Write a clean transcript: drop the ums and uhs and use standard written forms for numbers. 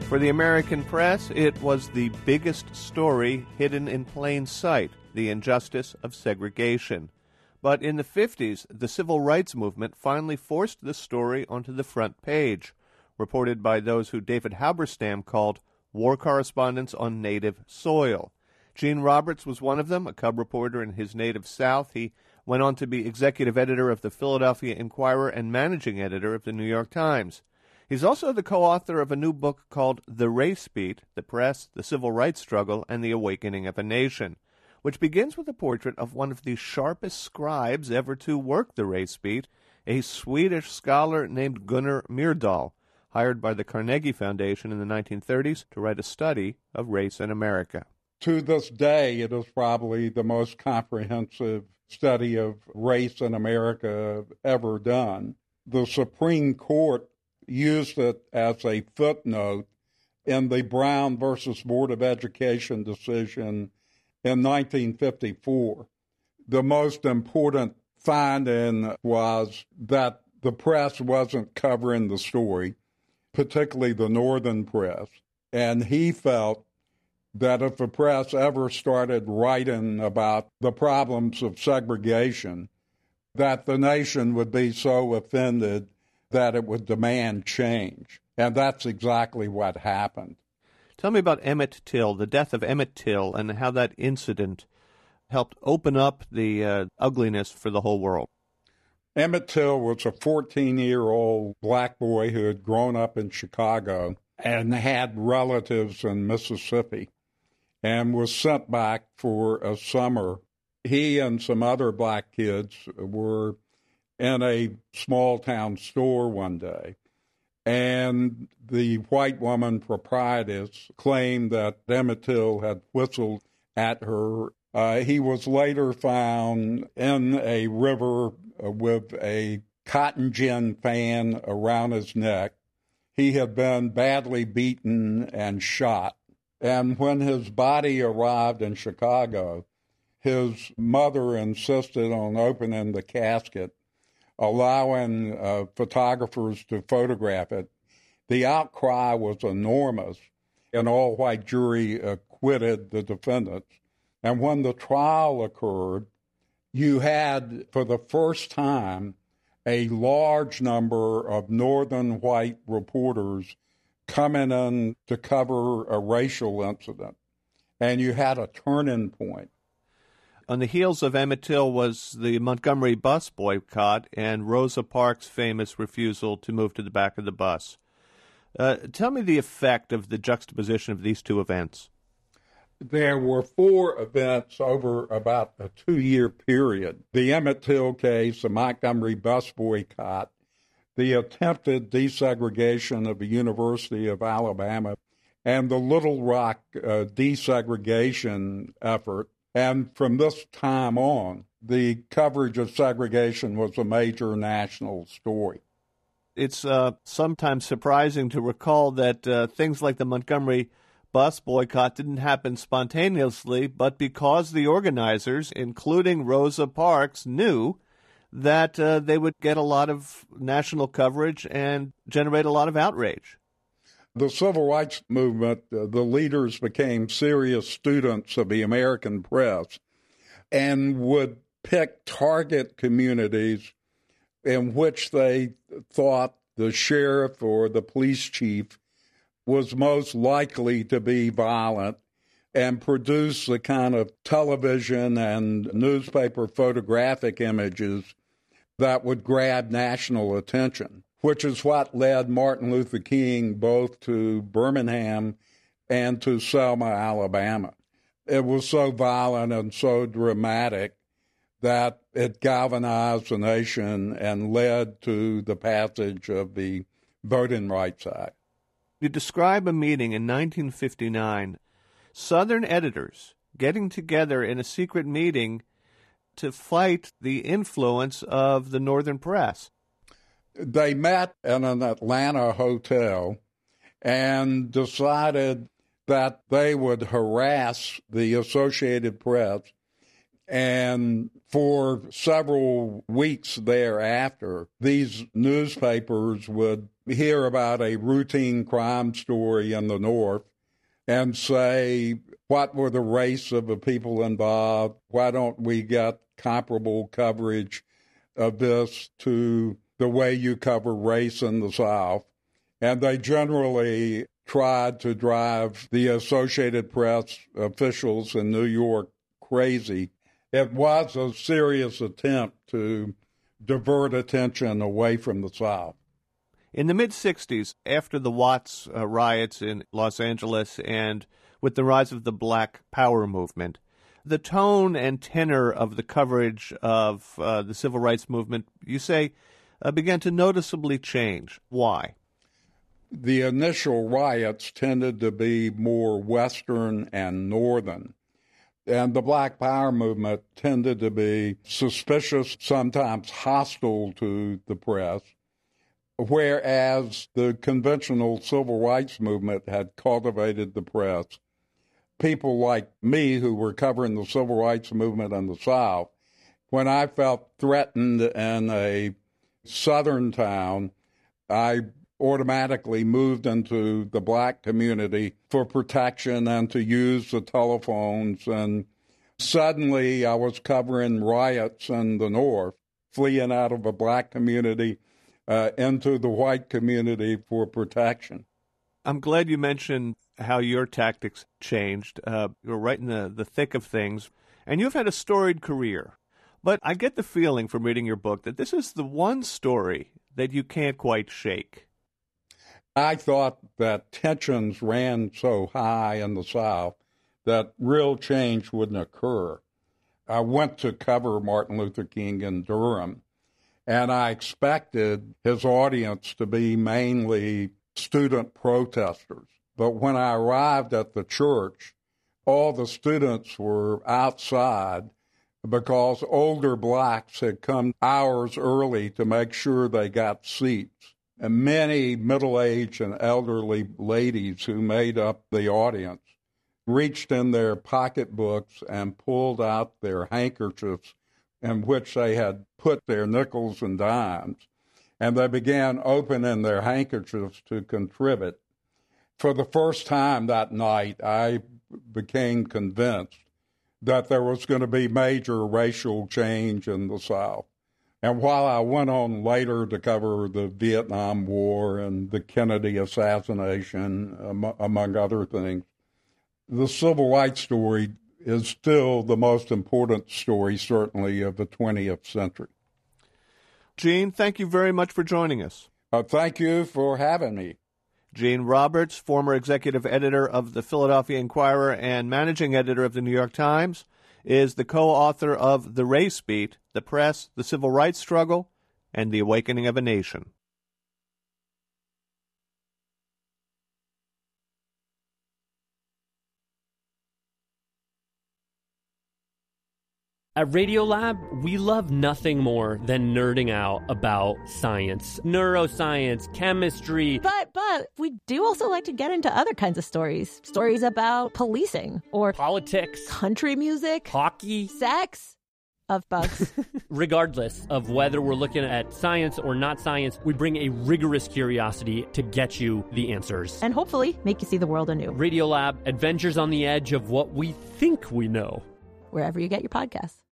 For the American press, it was the biggest story hidden in plain sight, the injustice of segregation. But in the 50s, the civil rights movement finally forced the story onto the front page, reported by those who David Halberstam called war correspondents on native soil. Gene Roberts was one of them, a cub reporter in his native South. He went on to be executive editor of the Philadelphia Inquirer and managing editor of the New York Times. He's also the co-author of a new book called The Race Beat, The Press, the Civil Rights Struggle, and the Awakening of a Nation, which begins with a portrait of one of the sharpest scribes ever to work the race beat, a Swedish scholar named Gunnar Myrdal, hired by the Carnegie Foundation in the 1930s to write a study of race in America. To this day, it is probably the most comprehensive study of race in America ever done. The Supreme Court used it as a footnote in the Brown versus Board of Education decision in 1954. The most important finding was that the press wasn't covering the story, particularly the northern press, and he felt that if the press ever started writing about the problems of segregation, that the nation would be so offended that it would demand change. And that's exactly what happened. Tell me about Emmett Till, the death of Emmett Till, and how that incident helped open up the ugliness for the whole world. Emmett Till was a 14-year-old black boy who had grown up in Chicago and had relatives in Mississippi and was sent back for a summer. He and some other black kids were in a small-town store one day, and the white woman proprietress claimed that Emmett Till had whistled at her. He was later found in a river with a cotton gin fan around his neck. He had been badly beaten and shot, and when his body arrived in Chicago, his mother insisted on opening the casket, allowing photographers to photograph it. The outcry was enormous. An all-white jury acquitted the defendants. And when the trial occurred, you had, for the first time, a large number of northern white reporters coming in to cover a racial incident. And you had a turning point. On the heels of Emmett Till was the Montgomery bus boycott and Rosa Parks' famous refusal to move to the back of the bus. Tell me the effect of the juxtaposition of these two events. There were 4 events over about a 2-year period. The Emmett Till case, the Montgomery bus boycott, the attempted desegregation of the University of Alabama, and the Little Rock desegregation effort. And from this time on, the coverage of segregation was a major national story. It's sometimes surprising to recall that things like the Montgomery bus boycott didn't happen spontaneously, but because the organizers, including Rosa Parks, knew that they would get a lot of national coverage and generate a lot of outrage. The civil rights movement, the leaders became serious students of the American press and would pick target communities in which they thought the sheriff or the police chief was most likely to be violent and produce the kind of television and newspaper photographic images that would grab national attention, which is what led Martin Luther King both to Birmingham and to Selma, Alabama. It was so violent and so dramatic that it galvanized the nation and led to the passage of the Voting Rights Act. You describe a meeting in 1959, Southern editors getting together in a secret meeting to fight the influence of the Northern press. They met in an Atlanta hotel and decided that they would harass the Associated Press And for several weeks thereafter, these newspapers would hear about a routine crime story in the North and say, what were the race of the people involved? Why don't we get comparable coverage of this to the way you cover race in the South? And they generally tried to drive the Associated Press officials in New York crazy. It was a serious attempt to divert attention away from the South. In the mid-'60s, after the Watts riots in Los Angeles and with the rise of the Black Power movement, the tone and tenor of the coverage of the civil rights movement, you say, began to noticeably change. Why? The initial riots tended to be more Western and Northern. And the Black Power movement tended to be suspicious, sometimes hostile to the press, whereas the conventional civil rights movement had cultivated the press. People like me who were covering the civil rights movement in the South, when I felt threatened in a southern town, I automatically moved into the black community for protection and to use the telephones. And suddenly I was covering riots in the North, fleeing out of a black community into the white community for protection. I'm glad you mentioned how your tactics changed. You're right in the thick of things, and you've had a storied career. But I get the feeling from reading your book that this is the one story that you can't quite shake. I thought that tensions ran so high in the South that real change wouldn't occur. I went to cover Martin Luther King in Durham, and I expected his audience to be mainly student protesters. But when I arrived at the church, all the students were outside because older blacks had come hours early to make sure they got seats. And many middle-aged and elderly ladies who made up the audience reached in their pocketbooks and pulled out their handkerchiefs in which they had put their nickels and dimes, and they began opening their handkerchiefs to contribute. For the first time that night, I became convinced that there was going to be major racial change in the South. And while I went on later to cover the Vietnam War and the Kennedy assassination, among other things, the civil rights story is still the most important story, certainly, of the 20th century. Gene, thank you very much for joining us. Thank you for having me. Gene Roberts, former executive editor of the Philadelphia Inquirer and managing editor of the New York Times, is the co-author of The Race Beat, The Press, The Civil Rights Struggle, and The Awakening of a Nation. At Radiolab, we love nothing more than nerding out about science, neuroscience, chemistry. But we do also like to get into other kinds of stories. Stories about policing or politics, country music, hockey, sex, of bugs. Regardless of whether we're looking at science or not science, we bring a rigorous curiosity to get you the answers. And hopefully make you see the world anew. Radiolab, adventures on the edge of what we think we know. Wherever you get your podcasts.